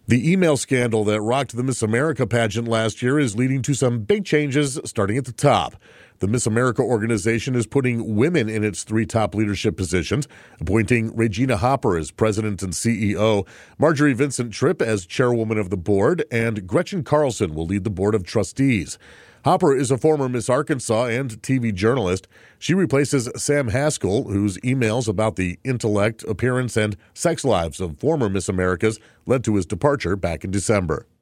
The email scandal that rocked the Miss America pageant last year is leading to some big changes starting at the top. The Miss America organization is putting women in its 3 top leadership positions, appointing Regina Hopper as president and CEO, Marjorie Vincent Tripp as chairwoman of the board, and Gretchen Carlson will lead the board of trustees. Hopper is a former Miss Arkansas and TV journalist. She replaces Sam Haskell, whose emails about the intellect, appearance, and sex lives of former Miss Americas led to his departure back in December.